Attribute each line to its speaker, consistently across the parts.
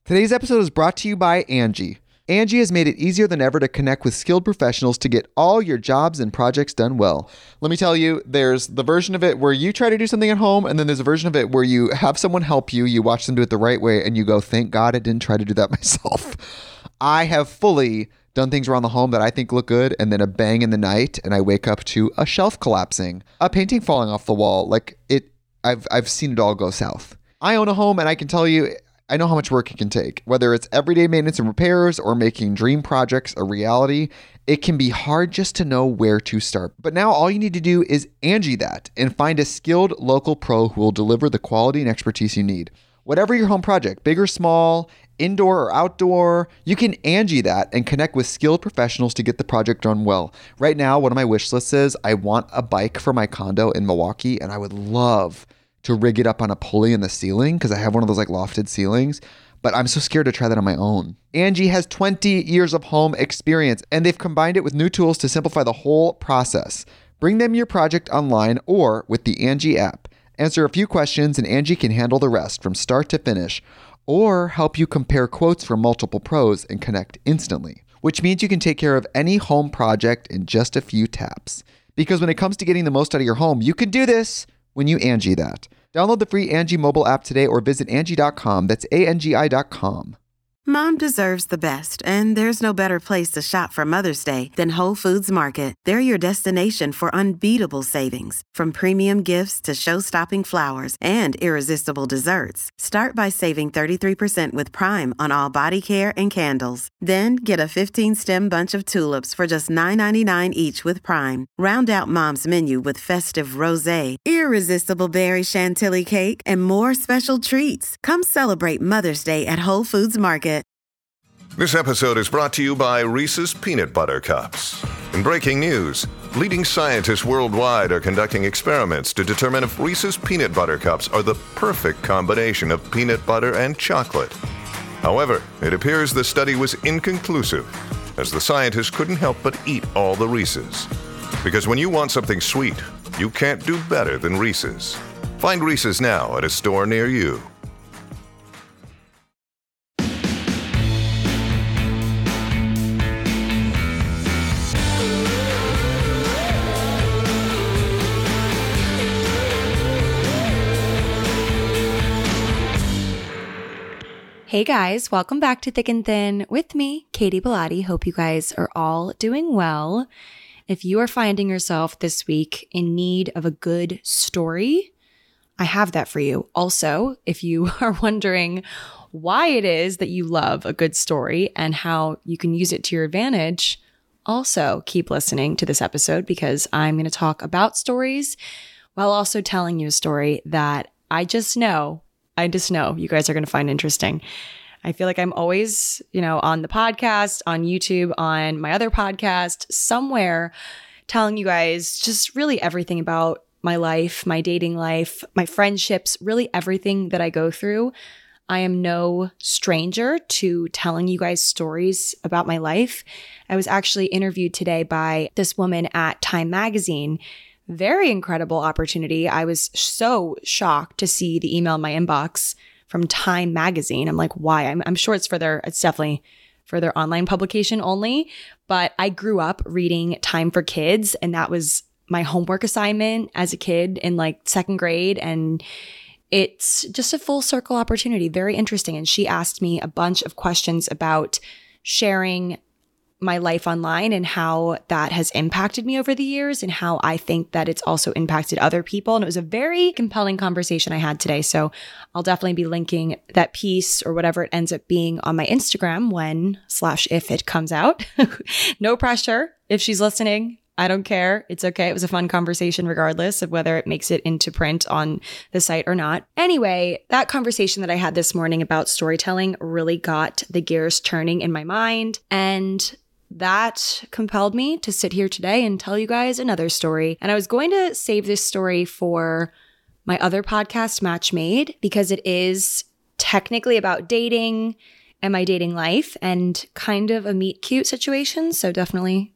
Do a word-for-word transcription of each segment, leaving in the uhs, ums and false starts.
Speaker 1: Today's episode is brought to you by Angie. Angie has made it easier than ever to connect with skilled professionals to get all your jobs and projects done well. Let me tell you, there's the version of it where you try to do something at home, and then there's a version of it where you have someone help you, you watch them do it the right way, and you go, thank God I didn't try to do that myself. I have fully done things around the home that I think look good, and then a bang in the night, and I wake up to a shelf collapsing, a painting falling off the wall. Like it, I've I've seen it all go south. I own a home, and I can tell you, I know how much work it can take. Whether it's everyday maintenance and repairs or making dream projects a reality, it can be hard just to know where to start. But now all you need to do is Angie that and find a skilled local pro who will deliver the quality and expertise you need. Whatever your home project, big or small, indoor or outdoor, you can Angie that and connect with skilled professionals to get the project done well. Right now, one of my wish lists is I want a bike for my condo in Milwaukee, and I would love to rig it up on a pulley in the ceiling because I have one of those like lofted ceilings, but I'm so scared to try that on my own. Angie has twenty years of home experience, and they've combined it with new tools to simplify the whole process. Bring them your project online or with the Angie app. Answer a few questions and Angie can handle the rest from start to finish, or help you compare quotes from multiple pros and connect instantly, which means you can take care of any home project in just a few taps. Because when it comes to getting the most out of your home, you can do this when you Angie that. Download the free Angie mobile app today or visit Angie dot com. That's A N G I dot com.
Speaker 2: Mom deserves the best, and there's no better place to shop for Mother's Day than Whole Foods Market. They're your destination for unbeatable savings, from premium gifts to show-stopping flowers and irresistible desserts. Start by saving thirty-three percent with Prime on all body care and candles. Then get a fifteen-stem bunch of tulips for just nine ninety-nine each with Prime. Round out Mom's menu with festive rosé, irresistible berry chantilly cake, and more special treats. Come celebrate Mother's Day at Whole Foods Market.
Speaker 3: This episode is brought to you by Reese's Peanut Butter Cups. In breaking news, leading scientists worldwide are conducting experiments to determine if Reese's Peanut Butter Cups are the perfect combination of peanut butter and chocolate. However, it appears the study was inconclusive, as the scientists couldn't help but eat all the Reese's. Because when you want something sweet, you can't do better than Reese's. Find Reese's now at a store near you.
Speaker 4: Hey guys, welcome back to Thick and Thin with me, Katie Bellotti. Hope you guys are all doing well. If you are finding yourself this week in need of a good story, I have that for you. Also, if you are wondering why it is that you love a good story and how you can use it to your advantage, also keep listening to this episode because I'm going to talk about stories while also telling you a story that I just know I just know you guys are going to find interesting. I feel like I'm always, you know, on the podcast, on YouTube, on my other podcast, somewhere telling you guys just really everything about my life, my dating life, my friendships, really everything that I go through. I am no stranger to telling you guys stories about my life. I was actually interviewed today by this woman at Time Magazine. Very incredible opportunity. I was so shocked to see the email in my inbox from Time Magazine. I'm like, why? I'm, I'm sure it's for their, it's definitely for their online publication only. But I grew up reading Time for Kids, and that was my homework assignment as a kid in like second grade. And it's just a full circle opportunity. Very interesting. And she asked me a bunch of questions about sharing my life online and how that has impacted me over the years and how I think that it's also impacted other people. And it was a very compelling conversation I had today. So I'll definitely be linking that piece or whatever it ends up being on my Instagram when slash if it comes out. No pressure. If she's listening, I don't care. It's okay. It was a fun conversation regardless of whether it makes it into print on the site or not. Anyway, that conversation that I had this morning about storytelling really got the gears turning in my mind, and that compelled me to sit here today and tell you guys another story. And I was going to save this story for my other podcast, Match Made, because it is technically about dating and my dating life and kind of a meet cute situation. So definitely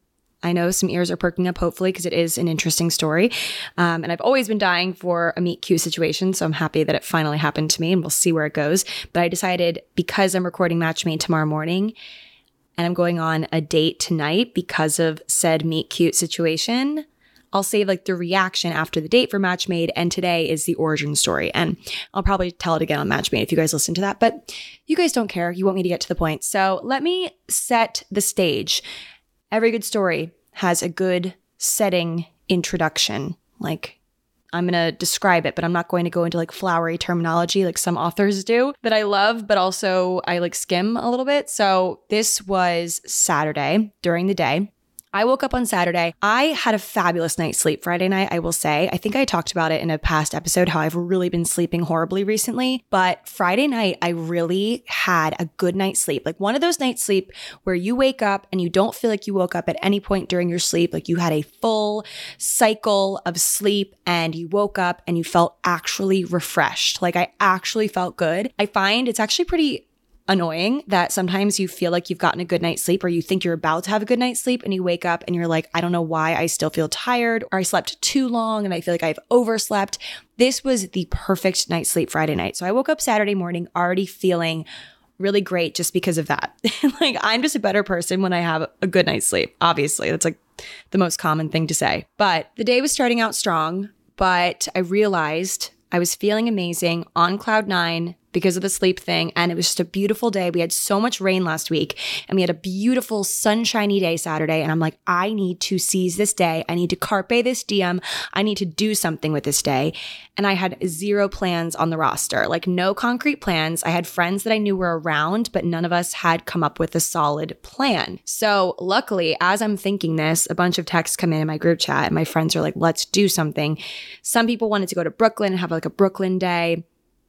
Speaker 4: I know some ears are perking up, hopefully, because it is an interesting story. Um, and I've always been dying for a meet cute situation, so I'm happy that it finally happened to me, and we'll see where it goes. But I decided, because I'm recording Match Made tomorrow morning, and I'm going on a date tonight because of said meet cute situation, I'll save like the reaction after the date for Match Made, and today is the origin story. And I'll probably tell it again on Match Made if you guys listen to that, but you guys don't care. You want me to get to the point. So let me set the stage. Every good story has a good setting introduction. Like, I'm going to describe it, but I'm not going to go into like flowery terminology like some authors do that I love, but also I like skim a little bit. So this was Saturday during the day. I woke up on Saturday. I had a fabulous night's sleep Friday night, I will say. I think I talked about it in a past episode, how I've really been sleeping horribly recently. But Friday night, I really had a good night's sleep. Like one of those nights sleep where you wake up and you don't feel like you woke up at any point during your sleep. Like you had a full cycle of sleep and you woke up and you felt actually refreshed. Like I actually felt good. I find it's actually pretty annoying that sometimes you feel like you've gotten a good night's sleep or you think you're about to have a good night's sleep and you wake up and you're like, I don't know why I still feel tired, or I slept too long and I feel like I've overslept. This was the perfect night's sleep Friday night. So I woke up Saturday morning already feeling really great just because of that. Like I'm just a better person when I have a good night's sleep. Obviously, that's like the most common thing to say. But the day was starting out strong, but I realized I was feeling amazing on cloud nine because of the sleep thing. And it was just a beautiful day. We had so much rain last week and we had a beautiful sunshiny day Saturday. And I'm like, I need to seize this day. I need to carpe this diem. I need to do something with this day. And I had zero plans on the roster, like no concrete plans. I had friends that I knew were around, but none of us had come up with a solid plan. So luckily, as I'm thinking this, a bunch of texts come in in my group chat and my friends are like, let's do something. Some people wanted to go to Brooklyn and have like a Brooklyn day.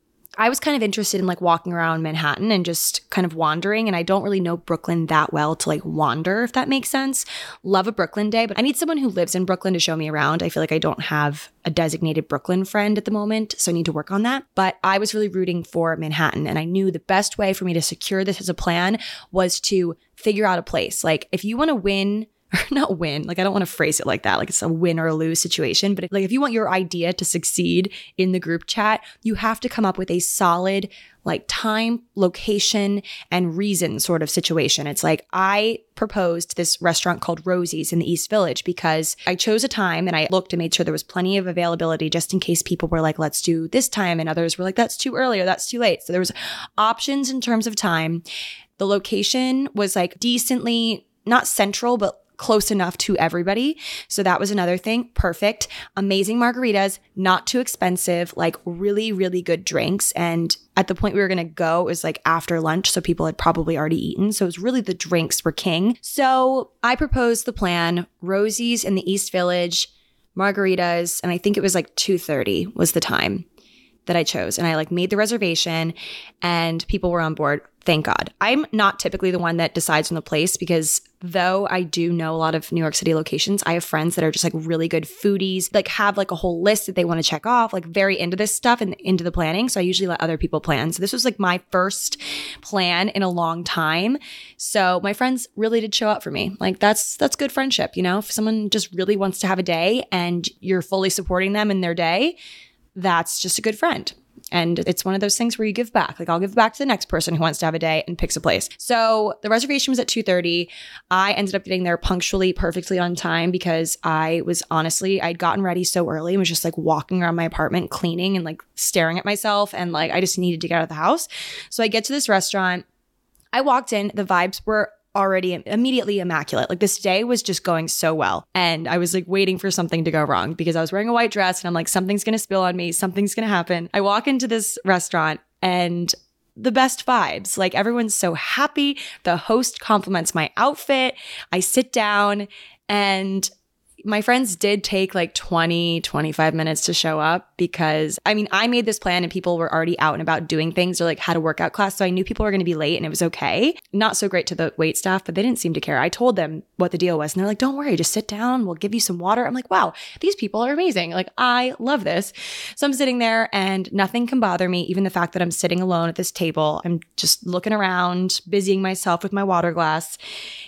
Speaker 4: I was kind of interested in like walking around Manhattan and just kind of wandering. And I don't really know Brooklyn that well to like wander, if that makes sense. Love a Brooklyn day, but I need someone who lives in Brooklyn to show me around. I feel like I don't have a designated Brooklyn friend at the moment, so I need to work on that. But I was really rooting for Manhattan. And I knew the best way for me to secure this as a plan was to figure out a place. Like if you want to win, or not win, like I don't want to phrase it like that, like it's a win or a lose situation. But if, like if you want your idea to succeed in the group chat, you have to come up with a solid like time, location, and reason sort of situation. It's like I proposed this restaurant called Rosie's in the East Village because I chose a time and I looked and made sure there was plenty of availability just in case people were like, let's do this time. And others were like, that's too early or that's too late. So there was options in terms of time. The location was like decently, not central, but close enough to everybody. So that was another thing. Perfect. Amazing margaritas, not too expensive, like really, really good drinks. And at the point we were going to go, it was like after lunch. So people had probably already eaten. So it was really the drinks were king. So I proposed the plan, Rosie's in the East Village, margaritas. And I think it was like two thirty was the time that I chose. And I like made the reservation and people were on board. Thank God. I'm not typically the one that decides on the place because though I do know a lot of New York City locations, I have friends that are just like really good foodies, like have like a whole list that they want to check off, like very into this stuff and into the planning. So I usually let other people plan. So this was like my first plan in a long time. So my friends really did show up for me. Like that's, that's good friendship. You know, if someone just really wants to have a day and you're fully supporting them in their day, that's just a good friend. And it's one of those things where you give back. Like I'll give back to the next person who wants to have a day and picks a place. So the reservation was at two thirty. I ended up getting there punctually, perfectly on time because I was honestly, I'd gotten ready so early and was just like walking around my apartment, cleaning and like staring at myself. And like, I just needed to get out of the house. So I get to this restaurant. I walked in, the vibes were already immediately immaculate. Like this day was just going so well. And I was like waiting for something to go wrong because I was wearing a white dress and I'm like, something's going to spill on me. Something's going to happen. I walk into this restaurant and the best vibes. Like everyone's so happy. The host compliments my outfit. I sit down and my friends did take like twenty, twenty-five minutes to show up because, I mean, I made this plan and people were already out and about doing things or like had a workout class. So I knew people were going to be late and it was okay. Not so great to the wait staff, but they didn't seem to care. I told them what the deal was and they're like, don't worry, just sit down. We'll give you some water. I'm like, wow, these people are amazing. Like, I love this. So I'm sitting there and nothing can bother me. Even the fact that I'm sitting alone at this table, I'm just looking around, busying myself with my water glass.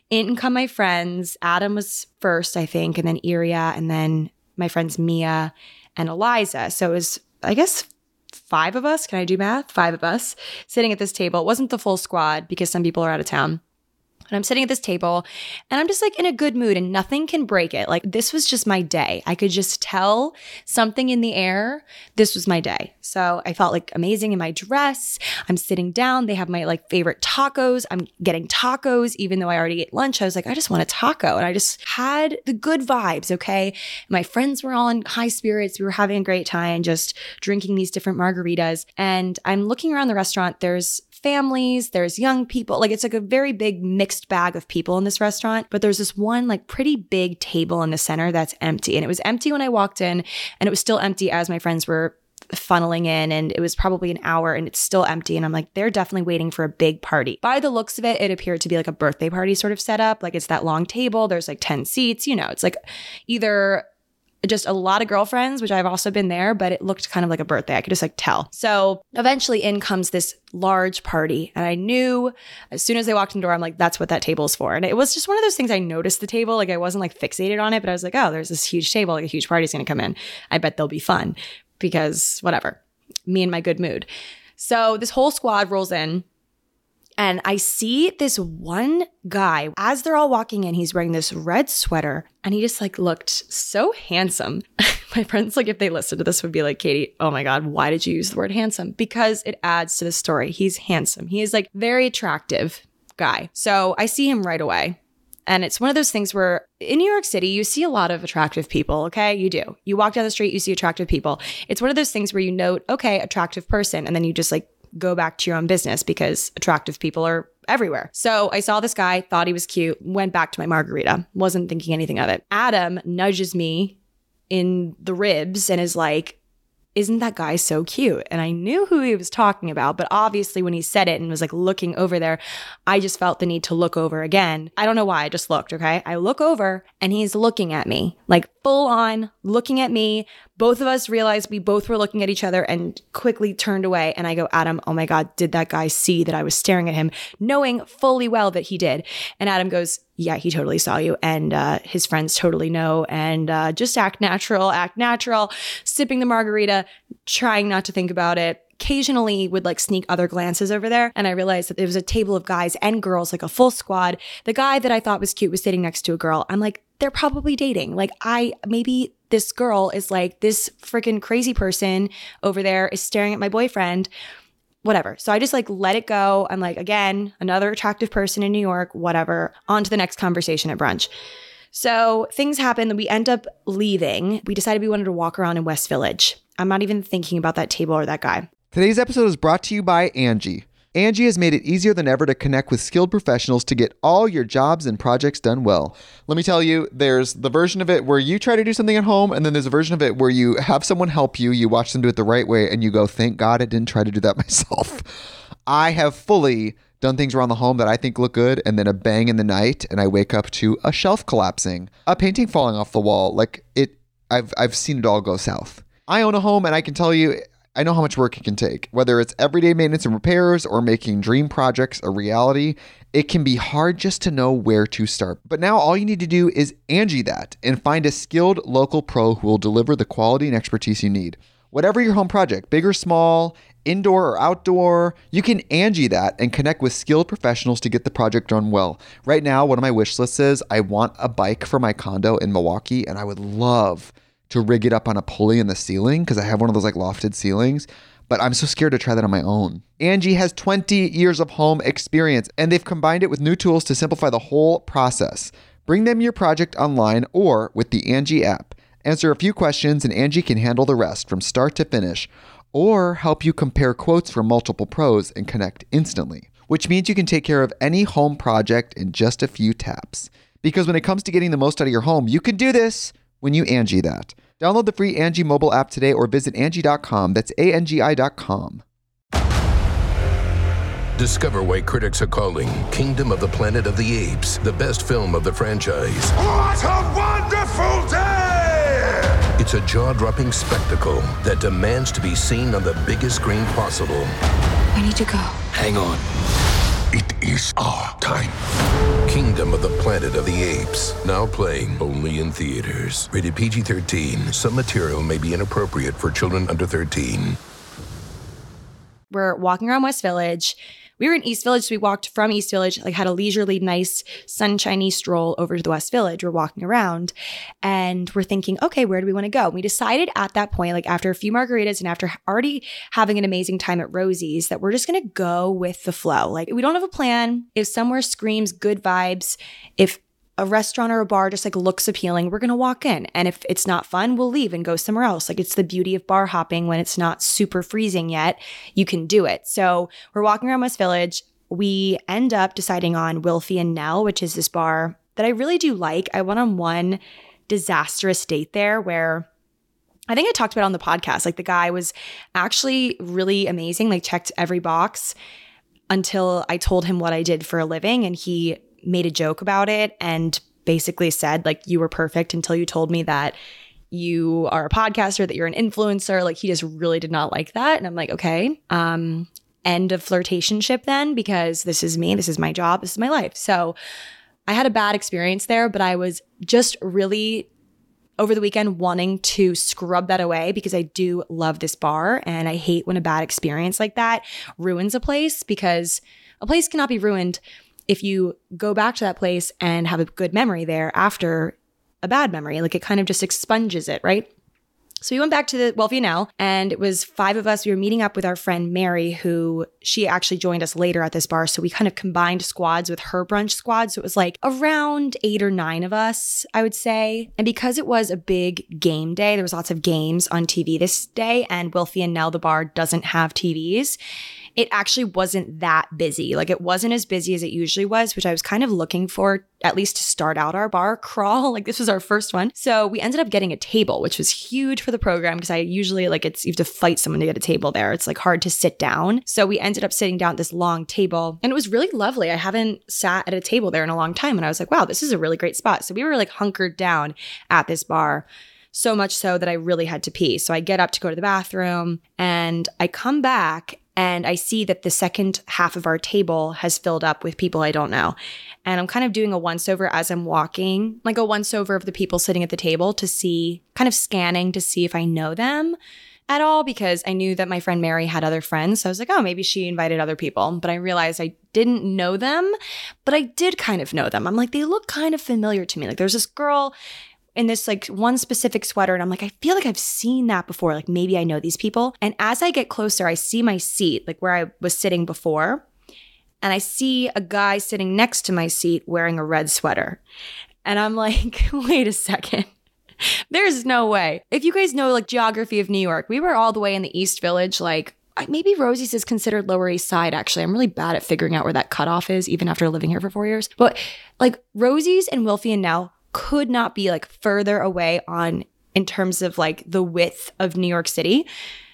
Speaker 4: In come my friends. Adam was first, I think, and then Iria, and then my friends Mia and Eliza. So it was, I guess, five of us. Can I do math? Five of us sitting at this table. It wasn't the full squad because some people are out of town. And I'm sitting at this table and I'm just like in a good mood and nothing can break it. Like this was just my day. I could just tell something in the air. This was my day. So I felt like amazing in my dress. I'm sitting down. They have my like favorite tacos. I'm getting tacos even though I already ate lunch. I was like, I just want a taco. And I just had the good vibes, okay? My friends were all in high spirits. We were having a great time just drinking these different margaritas. And I'm looking around the restaurant. There's families, there's young people, like it's like a very big mixed bag of people in this restaurant, but there's this one like pretty big table in the center that's empty. And it was empty when I walked in and it was still empty as my friends were funneling in, and it was probably an hour and it's still empty. And I'm like, they're definitely waiting for a big party. By the looks of it, it appeared to be like a birthday party sort of setup. Like it's that long table, there's like ten seats, you know, it's like either just a lot of girlfriends, which I've also been there, but it looked kind of like a birthday. I could just like tell. So eventually in comes this large party. And I knew as soon as they walked in the door, I'm like, that's what that table is for. And it was just one of those things. I noticed the table. Like I wasn't like fixated on it, but I was like, oh, there's this huge table. Like a huge party's going to come in. I bet they'll be fun because whatever, me and my good mood. So this whole squad rolls in. And I see this one guy, as they're all walking in, he's wearing this red sweater and he just like looked so handsome. My friends, like if they listened to this would be like, Katie, oh my God, why did you use the word handsome? Because it adds to the story. He's handsome. He is like very attractive guy. So I see him right away. And it's one of those things where in New York City, you see a lot of attractive people, okay? You do. You walk down the street, you see attractive people. It's one of those things where you note, okay, attractive person. And then you just like go back to your own business because attractive people are everywhere. So I saw this guy, thought he was cute, went back to my margarita, wasn't thinking anything of it. Adam nudges me in the ribs and is like, isn't that guy so cute? And I knew who he was talking about, but obviously when he said it and was like looking over there, I just felt the need to look over again. I don't know why, I just looked, okay? I look over and he's looking at me, like full on looking at me. Both of us realized we both were looking at each other and quickly turned away. And I go, Adam, oh my God, did that guy see that I was staring at him, knowing fully well that he did? And Adam goes, yeah, he totally saw you. And uh, his friends totally know. And uh, just act natural, act natural, sipping the margarita, trying not to think about it. Occasionally would like sneak other glances over there. And I realized that there was a table of guys and girls, like a full squad. The guy that I thought was cute was sitting next to a girl. I'm like, they're probably dating. Like I, maybe this girl is like, this freaking crazy person over there is staring at my boyfriend, whatever. So I just like let it go. I'm like, again, another attractive person in New York, whatever, on to the next conversation at brunch. So things happen. We end up leaving. We decided we wanted to walk around in West Village. I'm not even thinking about that table or that guy.
Speaker 1: Today's episode is brought to you by Angie. Angie has made it easier than ever to connect with skilled professionals to get all your jobs and projects done well. Let me tell you, there's the version of it where you try to do something at home, and then there's a version of it where you have someone help you, you watch them do it the right way, and you go, thank God I didn't try to do that myself. I have fully done things around the home that I think look good, and then a bang in the night, and I wake up to a shelf collapsing, a painting falling off the wall. Like it, I've I've seen it all go south. I own a home, and I can tell you, I know how much work it can take. Whether it's everyday maintenance and repairs or making dream projects a reality, it can be hard just to know where to start. But now all you need to do is Angie that and find a skilled local pro who will deliver the quality and expertise you need. Whatever your home project, big or small, indoor or outdoor, you can Angie that and connect with skilled professionals to get the project done well. Right now, one of my wish lists is I want a bike for my condo in Milwaukee, and I would love to rig it up on a pulley in the ceiling because I have one of those like lofted ceilings, but I'm so scared to try that on my own. Angie has twenty years of home experience, and they've combined it with new tools to simplify the whole process. Bring them your project online or with the Angie app. Answer a few questions and Angie can handle the rest from start to finish, or help you compare quotes from multiple pros and connect instantly, which means you can take care of any home project in just a few taps. Because when it comes to getting the most out of your home, you can do this when you Angie that. Download the free Angie mobile app today or visit Angie dot com. That's A N G I dot com.
Speaker 5: Discover why critics are calling Kingdom of the Planet of the Apes the best film of the franchise.
Speaker 6: What a wonderful day!
Speaker 5: It's a jaw-dropping spectacle that demands to be seen on the biggest screen possible.
Speaker 7: We need to go.
Speaker 6: Hang on. It is our time.
Speaker 5: Kingdom of the Planet of the Apes. Now playing only in theaters. Rated P G thirteen. Some material may be inappropriate for children under thirteen.
Speaker 4: We're walking around West Village. We were in East Village, so we walked from East Village, like had a leisurely, nice, sunshiny stroll over to the West Village. We're walking around and we're thinking, okay, where do we want to go? We decided at that point, like after a few margaritas and after already having an amazing time at Rosie's, that we're just going to go with the flow. Like we don't have a plan. If somewhere screams good vibes, if a restaurant or a bar just like looks appealing, we're going to walk in. And if it's not fun, we'll leave and go somewhere else. Like it's the beauty of bar hopping when it's not super freezing yet, you can do it. So we're walking around West Village. We end up deciding on Wilfie and Nell, which is this bar that I really do like. I went on one disastrous date there where I think I talked about it on the podcast. Like the guy was actually really amazing, like checked every box until I told him what I did for a living. And he made a joke about it and basically said like, you were perfect until you told me that you are a podcaster, that you're an influencer. Like he just really did not like that. And I'm like, okay, um, end of flirtationship then, because this is me, this is my job, this is my life. So I had a bad experience there, but I was just really over the weekend wanting to scrub that away because I do love this bar and I hate when a bad experience like that ruins a place, because a place cannot be ruined if you go back to that place and have a good memory there after a bad memory. Like it kind of just expunges it, right? So we went back to the Wilfie and Nell, and it was five of us. We were meeting up with our friend Mary, who she actually joined us later at this bar. So we kind of combined squads with her brunch squad. So it was like around eight or nine of us, I would say. And because it was a big game day, there was lots of games on T V this day, and Wilfie and Nell, the bar, doesn't have T Vs. It actually wasn't that busy. Like it wasn't as busy as it usually was, which I was kind of looking for, at least to start out our bar crawl. Like this was our first one. So we ended up getting a table, which was huge for the program because I usually like it's, you have to fight someone to get a table there. It's like hard to sit down. So we ended up sitting down at this long table and it was really lovely. I haven't sat at a table there in a long time. And I was like, wow, this is a really great spot. So we were like hunkered down at this bar. So much so that I really had to pee. So I get up to go to the bathroom and I come back and I see that the second half of our table has filled up with people I don't know. And I'm kind of doing a once over as I'm walking, like a once over of the people sitting at the table to see, kind of scanning to see if I know them at all, because I knew that my friend Mary had other friends. So I was like, oh, maybe she invited other people. But I realized I didn't know them, but I did kind of know them. I'm like, they look kind of familiar to me. Like there's this girl in this like one specific sweater. And I'm like, I feel like I've seen that before. Like maybe I know these people. And as I get closer, I see my seat, like where I was sitting before. And I see a guy sitting next to my seat wearing a red sweater. And I'm like, wait a second. There's no way. If you guys know like geography of New York, we were all the way in the East Village. Like maybe Rosie's is considered Lower East Side, actually. I'm really bad at figuring out where that cutoff is, even after living here for four years. But like Rosie's and Wilfie and Nell could not be like further away on in terms of like the width of New York City.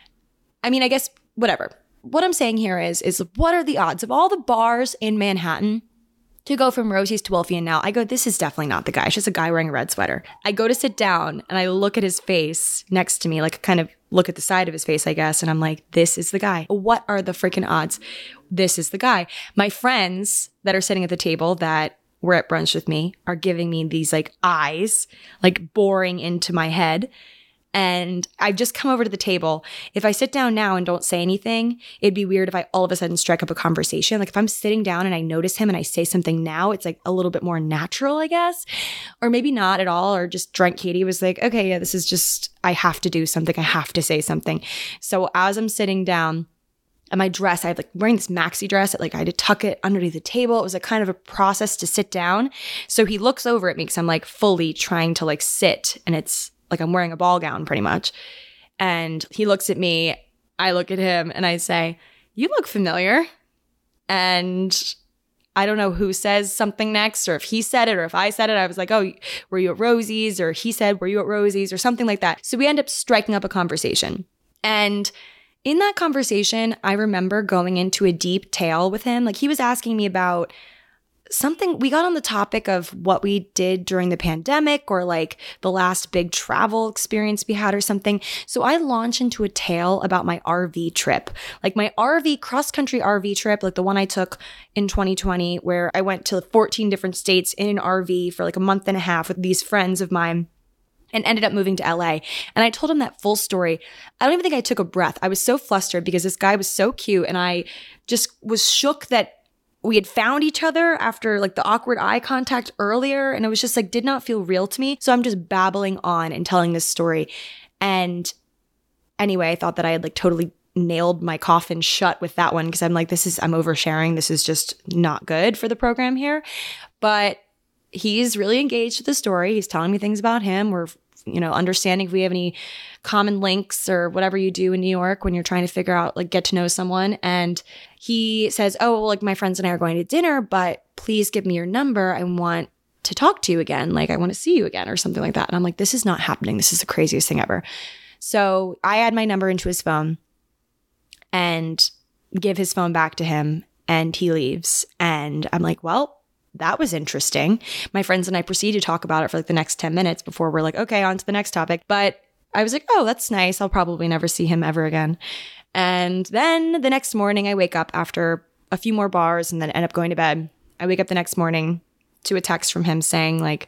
Speaker 4: I mean, I guess whatever. What I'm saying here is, is what are the odds of all the bars in Manhattan to go from Rosie's to Wilfie and Nell? I go, this is definitely not the guy. It's just a guy wearing a red sweater. I go to sit down and I look at his face next to me, like kind of look at the side of his face, I guess. And I'm like, this is the guy. What are the freaking odds? This is the guy. My friends that are sitting at the table that were at brunch with me are giving me these like eyes, like boring into my head. And I've just come over to the table. If I sit down now and don't say anything, it'd be weird if I all of a sudden strike up a conversation. Like if I'm sitting down and I notice him and I say something now, it's like a little bit more natural, I guess. Or maybe not at all. Or just drunk Katie was like, okay, yeah, this is just, I have to do something. I have to say something. So as I'm sitting down, and my dress, I had like wearing this maxi dress, like I had to tuck it underneath the table. It was a kind of a process to sit down. So he looks over at me because I'm like fully trying to like sit, and it's like I'm wearing a ball gown pretty much. And he looks at me, I look at him, and I say, you look familiar. And I don't know who says something next, or if he said it or if I said it. I was like, oh, were you at Rosie's? Or he said, were you at Rosie's? Or something like that. So we end up striking up a conversation. And in that conversation, I remember going into a deep tale with him. Like he was asking me about something, we got on the topic of what we did during the pandemic or like the last big travel experience we had or something. So I launched into a tale about my R V trip, like my R V cross-country R V trip, like the one I took in twenty twenty, where I went to fourteen different states in an R V for like a month and a half with these friends of mine and ended up moving to L A. And I told him that full story. I don't even think I took a breath. I was so flustered because this guy was so cute and I just was shook that we had found each other after like the awkward eye contact earlier. And it was just like, did not feel real to me. So I'm just babbling on and telling this story. And anyway, I thought that I had like totally nailed my coffin shut with that one. Cause I'm like, this is, I'm oversharing. This is just not good for the program here. But he's really engaged with the story. He's telling me things about him. We're, you know, understanding if we have any common links or whatever you do in New York when you're trying to figure out, like, get to know someone. And he says, oh, well, like my friends and I are going to dinner, but please give me your number. I want to talk to you again. Like, I want to see you again or something like that. And I'm like, this is not happening. This is the craziest thing ever. So I add my number into his phone and give his phone back to him and he leaves. And I'm like, well, that was interesting. My friends and I proceed to talk about it for like the next ten minutes before we're like, okay, on to the next topic. But I was like, oh, that's nice. I'll probably never see him ever again. And then the next morning I wake up after a few more bars and then end up going to bed. I wake up the next morning to a text from him saying like,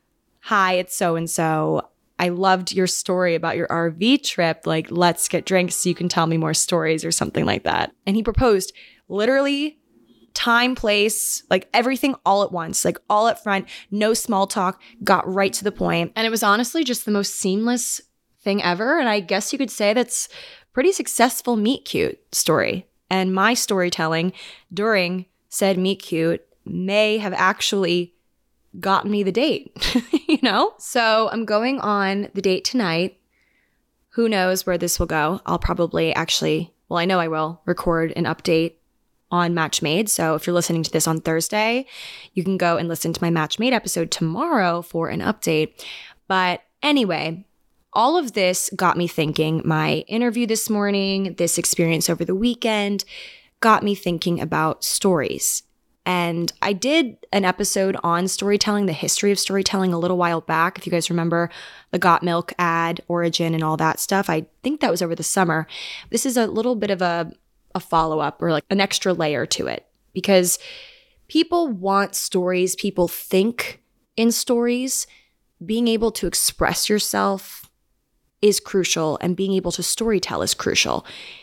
Speaker 4: hi, it's so-and-so. I loved your story about your R V trip. Like, let's get drinks so you can tell me more stories or something like that. And he proposed literally time, place, like everything all at once, like all up front, no small talk, got right to the point. And it was honestly just the most seamless thing ever. And I guess you could say that's pretty successful meet cute story. And my storytelling during said meet cute may have actually gotten me the date, you know? So I'm going on the date tonight. Who knows where this will go? I'll probably actually, well, I know I will record an update on Match Made. So if you're listening to this on Thursday, you can go and listen to my Match Made episode tomorrow for an update. But anyway, all of this got me thinking. My interview this morning, this experience over the weekend, got me thinking about stories. And I did an episode on storytelling, the history of storytelling a little while back. If you guys remember the Got Milk ad, origin, and all that stuff, I think that was over the summer. This is a little bit of a a follow-up or like an extra layer to it because people want stories. People think in stories. Being able to express yourself is crucial and being able to storytell is crucial.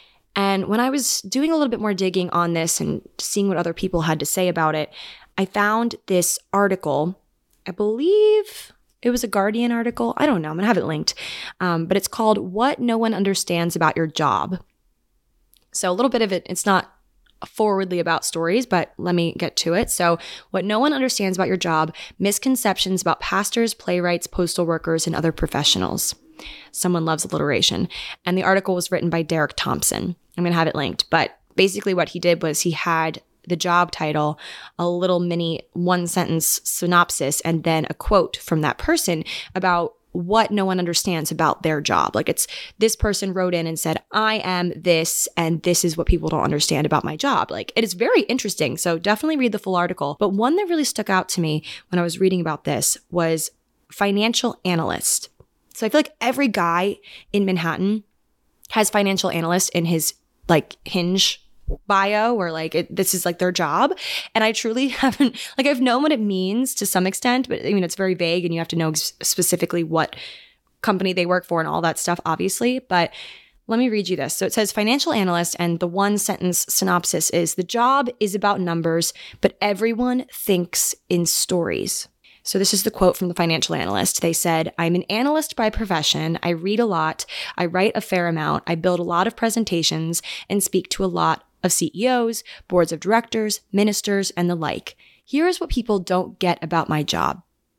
Speaker 4: And when I was doing a little bit more digging on this and seeing what other people had to say about it, I found this article. I believe it was a Guardian article. I don't know. I'm going to have it linked. Um, but it's called What No One Understands About Your Job. So a little bit of it, it's not forwardly about stories, but let me get to it. So what no one understands about your job, misconceptions about pastors, playwrights, postal workers, and other professionals. Someone loves alliteration. And the article was written by Derek Thompson. I'm going to have it linked. But basically what he did was he had the job title, a little mini one sentence synopsis, and then a quote from that person about what no one understands about their job. Like it's this person wrote in and said, I am this, and this is what people don't understand about my job. Like it is very interesting. So definitely read the full article. But one that really stuck out to me when I was reading about this was financial analyst. So I feel like every guy in Manhattan has financial analyst in his like Hinge bio or like it, this is like their job. And I truly haven't, like I've known what it means to some extent, but I mean, it's very vague and you have to know ex- specifically what company they work for and all that stuff, obviously. But let me read you this. So it says financial analyst, and the one sentence synopsis is the job is about numbers, but everyone thinks in stories. So this is the quote from the financial analyst. They said, I'm an analyst by profession. I read a lot. I write a fair amount. I build a lot of presentations and speak to a lot of C E Os, boards of directors, ministers, and the like. Here is what people don't get about my job.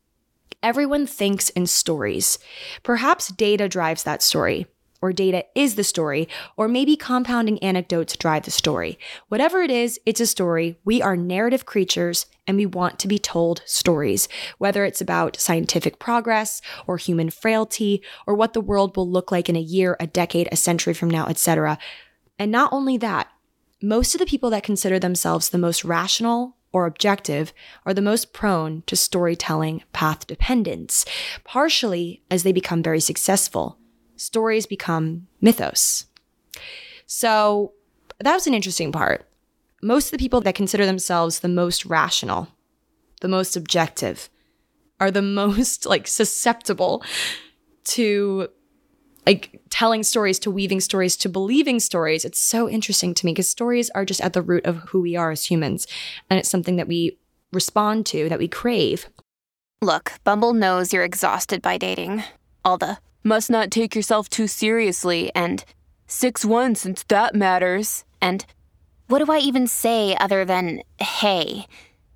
Speaker 4: Everyone thinks in stories. Perhaps data drives that story, or data is the story, or maybe compounding anecdotes drive the story. Whatever it is, it's a story. We are narrative creatures, and we want to be told stories, whether it's about scientific progress, or human frailty, or what the world will look like in a year, a decade, a century from now, et cetera. And not only that, most of the people that consider themselves the most rational or objective are the most prone to storytelling path dependence. Partially, as they become very successful, stories become mythos. So that was an interesting part. Most of the people that consider themselves the most rational, the most objective, are the most like susceptible to like telling stories, to weaving stories, to believing stories. It's so interesting to me because stories are just at the root of who we are as humans. And it's something that we respond to, that we crave.
Speaker 7: Look, Bumble knows you're exhausted by dating. All the must not take yourself too seriously and six one since that matters. And what do I even say other than hey?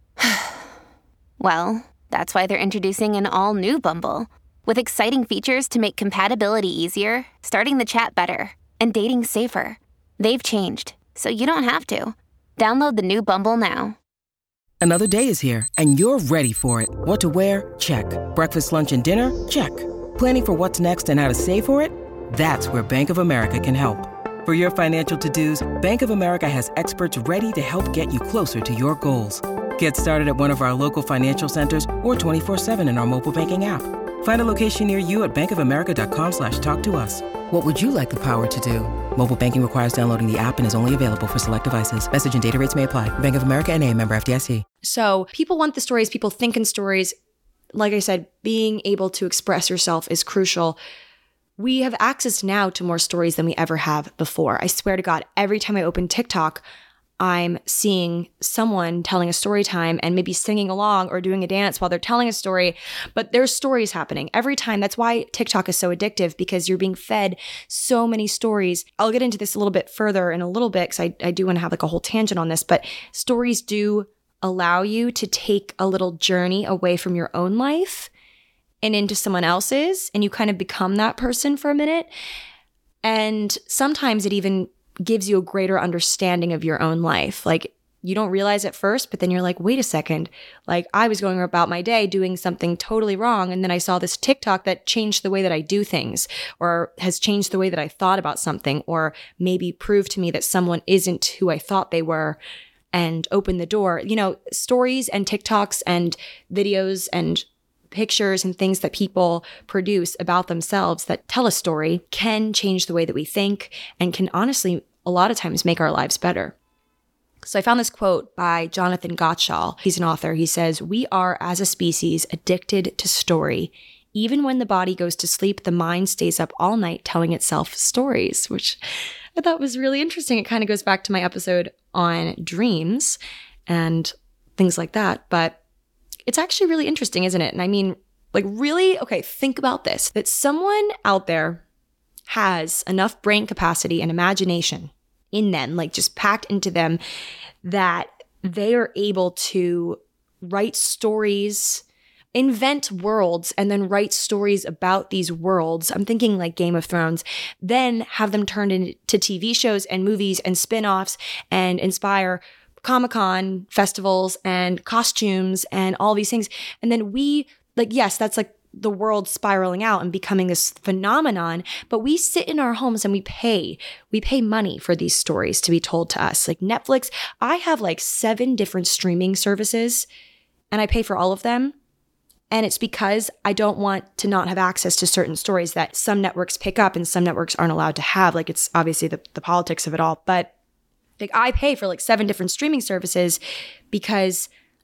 Speaker 7: Well, that's why they're introducing an all-new Bumble. With exciting features to make compatibility easier, starting the chat better, and dating safer. They've changed, so you don't have to. Download the new Bumble now.
Speaker 8: Another day is here, and you're ready for it. What to wear? Check. Breakfast, lunch, and dinner? Check. Planning for what's next and how to save for it? That's where Bank of America can help. For your financial to-dos, Bank of America has experts ready to help get you closer to your goals. Get started at one of our local financial centers or twenty-four seven in our mobile banking app. Find a location near you at bankofamerica.com slash talk to us. What would you like the power to do? Mobile banking requires downloading the app and is only available for select devices. Message and data rates may apply. Bank of America N A, member F D I C.
Speaker 4: So people want the stories, people think in stories. Like I said, being able to express yourself is crucial. We have access now to more stories than we ever have before. I swear to God, every time I open TikTok, I'm seeing someone telling a story time and maybe singing along or doing a dance while they're telling a story, but there's stories happening every time. That's why TikTok is so addictive, because you're being fed so many stories. I'll get into this a little bit further in a little bit because I, I do want to have like a whole tangent on this, but stories do allow you to take a little journey away from your own life and into someone else's, and you kind of become that person for a minute. And sometimes it even gives you a greater understanding of your own life. Like you don't realize at first, but then you're like, wait a second, like I was going about my day doing something totally wrong. And then I saw this TikTok that changed the way that I do things, or has changed the way that I thought about something, or maybe proved to me that someone isn't who I thought they were and opened the door. You know, stories and TikToks and videos and pictures and things that people produce about themselves that tell a story can change the way that we think and can honestly, a lot of times, make our lives better. So I found this quote by Jonathan Gottschall. He's an author. He says, "We are, as a species, addicted to story. Even when the body goes to sleep, the mind stays up all night telling itself stories," which I thought was really interesting. It kind of goes back to my episode on dreams and things like that. But it's actually really interesting, isn't it? And I mean, like really, okay, think about this, that someone out there has enough brain capacity and imagination in them, like just packed into them, that they are able to write stories, invent worlds, and then write stories about these worlds. I'm thinking like Game of Thrones, then have them turned into T V shows and movies and spin-offs and inspire Comic-Con festivals and costumes and all these things. And then we, like, yes, that's like the world spiraling out and becoming this phenomenon, but we sit in our homes and we pay, we pay money for these stories to be told to us. Like Netflix, I have like seven different streaming services and I pay for all of them. And it's because I don't want to not have access to certain stories that some networks pick up and some networks aren't allowed to have. Like it's obviously the, the politics of it all, but like I pay for like seven different streaming services because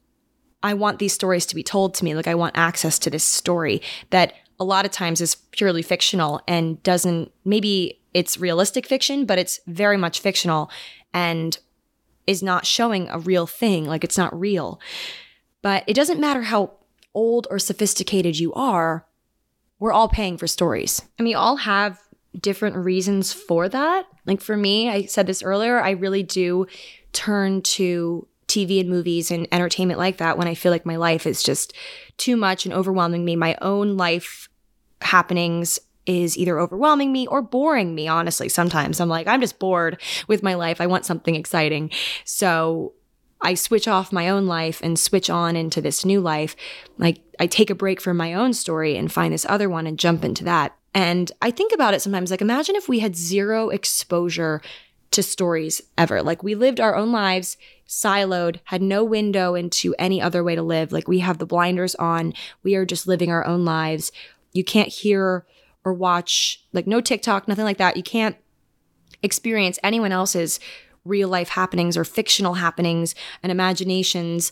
Speaker 4: I want these stories to be told to me. Like I want access to this story that a lot of times is purely fictional and doesn't, maybe it's realistic fiction, but it's very much fictional and is not showing a real thing. Like it's not real. But it doesn't matter how old or sophisticated you are, we're all paying for stories. And we all have different reasons for that. Like for me, I said this earlier, I really do turn to T V and movies and entertainment like that when I feel like my life is just too much and overwhelming me. My own life happenings is either overwhelming me or boring me, honestly. Sometimes I'm like, I'm just bored with my life. I want something exciting. So I switch off my own life and switch on into this new life. Like I take a break from my own story and find this other one and jump into that. And I think about it sometimes, like imagine if we had zero exposure to stories ever. Like we lived our own lives siloed, had no window into any other way to live. Like we have the blinders on. We are just living our own lives. You can't hear or watch, like no TikTok, nothing like that. You can't experience anyone else's real life happenings or fictional happenings and imaginations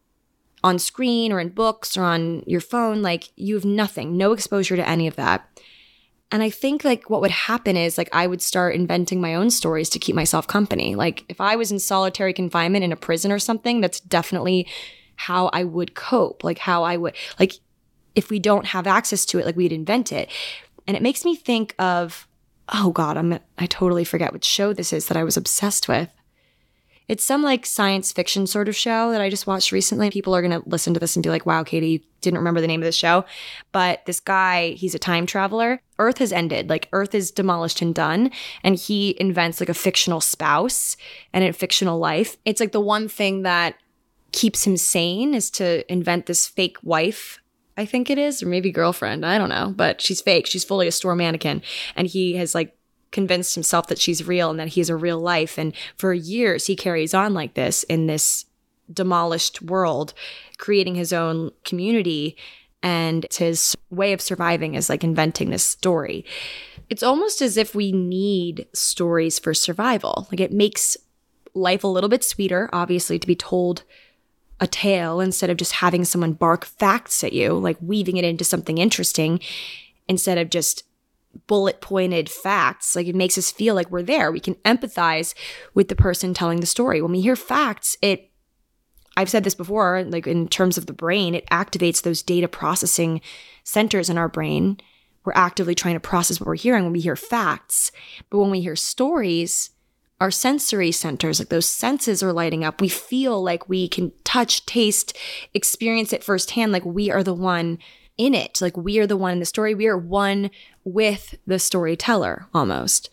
Speaker 4: on screen or in books or on your phone. Like you have nothing, no exposure to any of that. And I think like what would happen is like I would start inventing my own stories to keep myself company. Like if I was in solitary confinement in a prison or something, that's definitely how I would cope. Like how I would, like if we don't have access to it, like we'd invent it. And it makes me think of, oh God, I'm I totally forget which show this is that I was obsessed with. It's some like science fiction sort of show that I just watched recently. People are going to listen to this and be like, wow, Katie, you didn't remember the name of the show. But this guy, he's a time traveler. Earth has ended. Like Earth is demolished and done. And he invents like a fictional spouse and a fictional life. It's like the one thing that keeps him sane is to invent this fake wife, I think it is, or maybe girlfriend. I don't know. But she's fake. She's fully a store mannequin. And he has like convinced himself that she's real and that he has a real life. And for years, he carries on like this in this demolished world, creating his own community. And it's his way of surviving is like inventing this story. It's almost as if we need stories for survival. Like it makes life a little bit sweeter, obviously, to be told a tale instead of just having someone bark facts at you, like weaving it into something interesting instead of just bullet pointed facts. Like it makes us feel like we're there. We can empathize with the person telling the story. When we hear facts, it, I've said this before, like in terms of the brain, it activates those data processing centers in our brain. We're actively trying to process what we're hearing when we hear facts. But when we hear stories, our sensory centers, like those senses are lighting up. We feel like we can touch, taste, experience it firsthand. Like we are the one in it. Like we are the one in the story. We are one with the storyteller almost.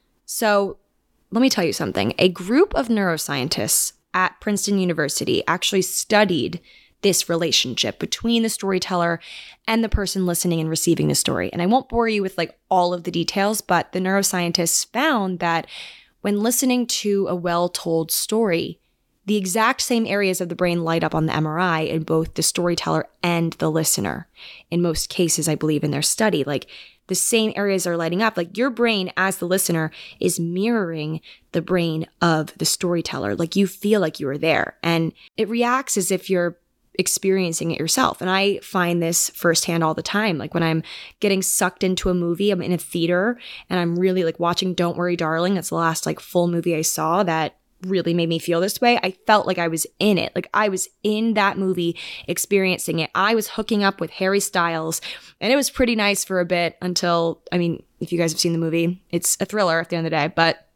Speaker 4: So let me tell you something. A group of neuroscientists at Princeton University actually studied this relationship between the storyteller and the person listening and receiving the story. And I won't bore you with like all of the details, but the neuroscientists found that when listening to a well-told story, the exact same areas of the brain light up on the M R I in both the storyteller and the listener. In most cases, I believe in their study, like the same areas are lighting up. Like your brain as the listener is mirroring the brain of the storyteller. Like you feel like you are there and it reacts as if you're experiencing it yourself. And I find this firsthand all the time. Like when I'm getting sucked into a movie, I'm in a theater and I'm really like watching Don't Worry, Darling. That's the last like full movie I saw that really made me feel this way. I felt like I was in it. Like I was in that movie experiencing it. I was hooking up with Harry Styles and it was pretty nice for a bit until, I mean, if you guys have seen the movie, it's a thriller at the end of the day, but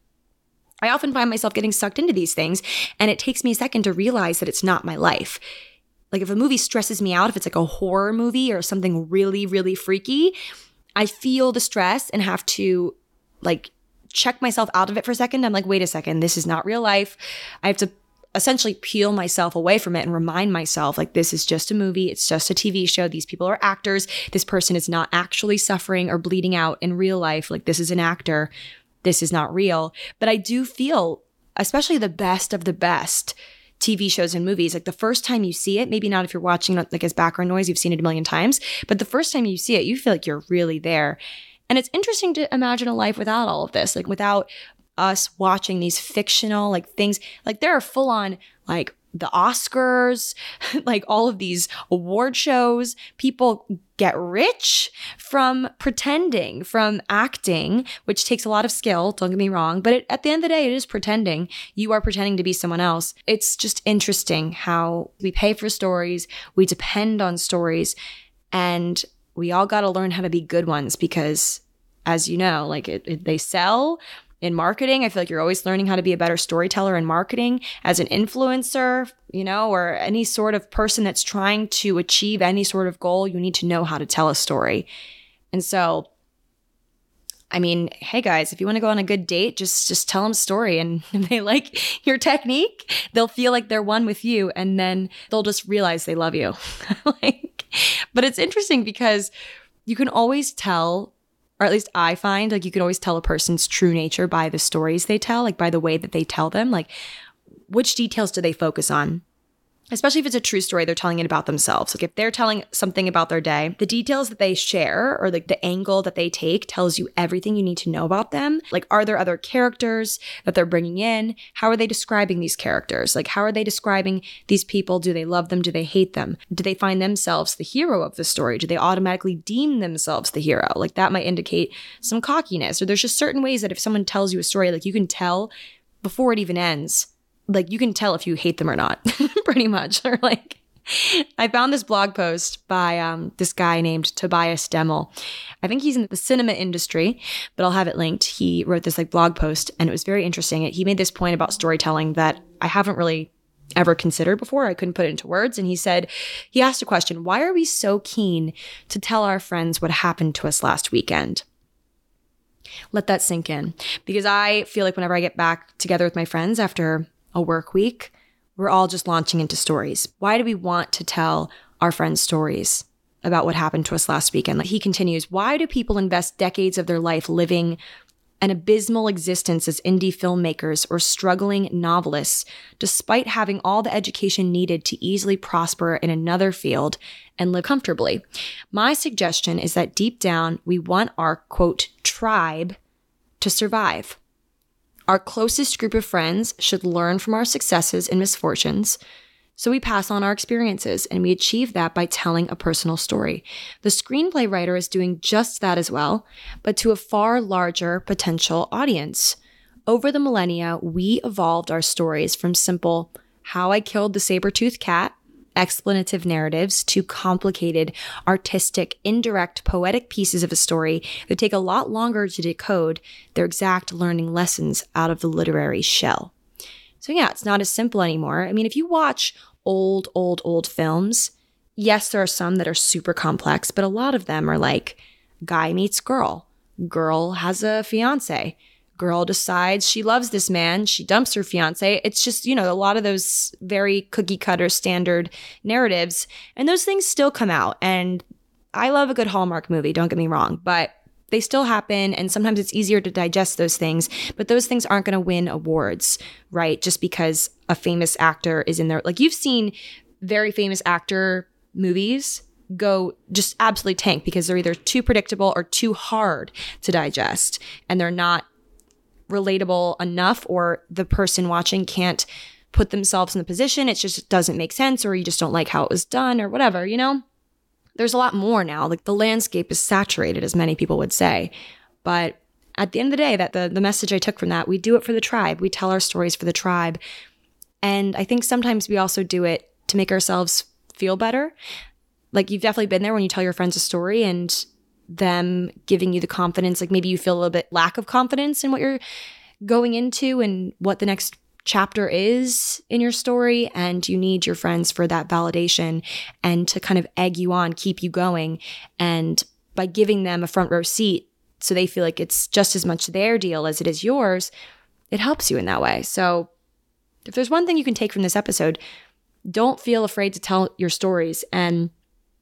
Speaker 4: I often find myself getting sucked into these things and it takes me a second to realize that it's not my life. Like if a movie stresses me out, if it's like a horror movie or something really, really freaky, I feel the stress and have to like check myself out of it for a second. I'm like, wait a second, this is not real life. I have to essentially peel myself away from it and remind myself like, this is just a movie. It's just a T V show. These people are actors. This person is not actually suffering or bleeding out in real life. Like this is an actor. This is not real. But I do feel, especially the best of the best T V shows and movies, like the first time you see it, maybe not if you're watching it like as background noise, you've seen it a million times, but the first time you see it, you feel like you're really there. And it's interesting to imagine a life without all of this, like without us watching these fictional like things. Like there are full on like the Oscars, like all of these award shows. People get rich from pretending, from acting, which takes a lot of skill, don't get me wrong. But it, at the end of the day, it is pretending. You are pretending to be someone else. It's just interesting how we pay for stories, we depend on stories, and we all got to learn how to be good ones because, as you know, like it, it, they sell in marketing. I feel like you're always learning how to be a better storyteller in marketing as an influencer, you know, or any sort of person that's trying to achieve any sort of goal. You need to know how to tell a story. And so, I mean, hey guys, if you want to go on a good date, just just tell them a story. And if they like your technique, they'll feel like they're one with you. And then they'll just realize they love you. like, But it's interesting because you can always tell or at least I find, like, you can always tell a person's true nature by the stories they tell, like by the way that they tell them, like which details do they focus on? Especially if it's a true story, they're telling it about themselves. Like if they're telling something about their day, the details that they share or like the angle that they take tells you everything you need to know about them. Like, are there other characters that they're bringing in? How are they describing these characters? Like, how are they describing these people? Do they love them? Do they hate them? Do they find themselves the hero of the story? Do they automatically deem themselves the hero? Like, that might indicate some cockiness. Or there's just certain ways that if someone tells you a story, like you can tell before it even ends. Like, you can tell if you hate them or not, pretty much. Or like, I found this blog post by um, this guy named Tobias Demmel. I think he's in the cinema industry, but I'll have it linked. He wrote this like blog post, and it was very interesting. He made this point about storytelling that I haven't really ever considered before. I couldn't put it into words. And he said, he asked a question, why are we so keen to tell our friends what happened to us last weekend? Let that sink in. Because I feel like whenever I get back together with my friends after a work week, we're all just launching into stories. Why do we want to tell our friends stories about what happened to us last weekend? Like he continues, why do people invest decades of their life living an abysmal existence as indie filmmakers or struggling novelists, despite having all the education needed to easily prosper in another field and live comfortably? My suggestion is that deep down, we want our, quote, tribe to survive. Our closest group of friends should learn from our successes and misfortunes, so we pass on our experiences, and we achieve that by telling a personal story. The screenplay writer is doing just that as well, but to a far larger potential audience. Over the millennia, we evolved our stories from simple, how I killed the saber-toothed cat, explanative narratives to complicated, artistic, indirect, poetic pieces of a story that take a lot longer to decode their exact learning lessons out of the literary shell. So yeah, it's not as simple anymore. I mean, if you watch old, old, old films, yes, there are some that are super complex, but a lot of them are like guy meets girl, girl has a fiance, girl decides she loves this man, she dumps her fiance. It's just, you know, a lot of those very cookie cutter standard narratives. And those things still come out. And I love a good Hallmark movie, don't get me wrong, but they still happen. And sometimes it's easier to digest those things, but those things aren't going to win awards, right? Just because a famous actor is in there. Like you've seen very famous actor movies go just absolutely tank because they're either too predictable or too hard to digest. And they're not relatable enough, or the person watching can't put themselves in the position. It just doesn't make sense, or you just don't like how it was done or whatever, you know? There's a lot more now. Like the landscape is saturated, as many people would say. But at the end of the day, that the, the message I took from that, we do it for the tribe. We tell our stories for the tribe. And I think sometimes we also do it to make ourselves feel better. Like you've definitely been there when you tell your friends a story and them giving you the confidence, like maybe you feel a little bit lack of confidence in what you're going into and what the next chapter is in your story, and you need your friends for that validation and to kind of egg you on, keep you going. And by giving them a front row seat so they feel like it's just as much their deal as it is yours, it helps you in that way. So if there's one thing you can take from this episode, don't feel afraid to tell your stories. And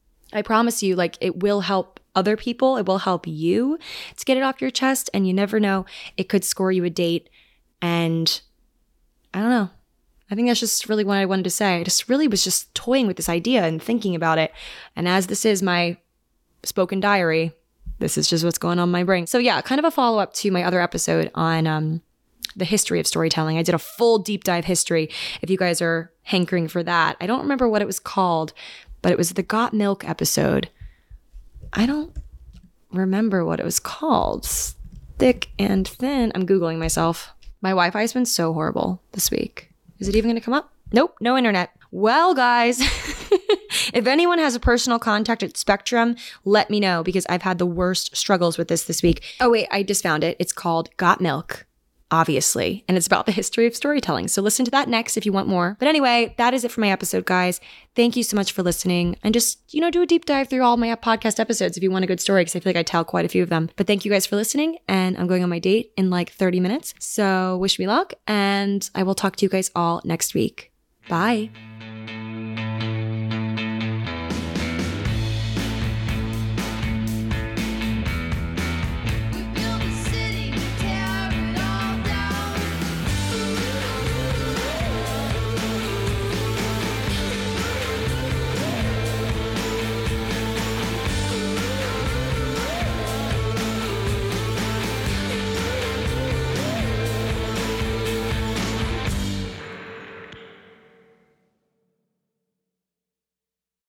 Speaker 4: I promise you, like, it will help other people. It will help you to get it off your chest. And you never know, it could score you a date. And I don't know. I think that's just really what I wanted to say. I just really was just toying with this idea and thinking about it. And as this is my spoken diary, this is just what's going on in my brain. So yeah, kind of a follow-up to my other episode on um, the history of storytelling. I did a full deep dive history if you guys are hankering for that. I don't remember what it was called, but it was the Got Milk episode. I don't remember what it was called. Thick and Thin. I'm Googling myself. My Wi-Fi has been so horrible this week. Is it even going to come up? Nope, no internet. Well, guys, if anyone has a personal contact at Spectrum, let me know because I've had the worst struggles with this this week. Oh, wait, I just found it. It's called Got Milk, obviously, and it's about the history of storytelling. So listen to that next if you want more. But anyway, that is it for my episode, guys. Thank you so much for listening. And just, you know, do a deep dive through all my podcast episodes if you want a good story, because I feel like I tell quite a few of them. But thank you guys for listening, and I'm going on my date in like thirty minutes. So wish me luck, and I will talk to you guys all next week. Bye.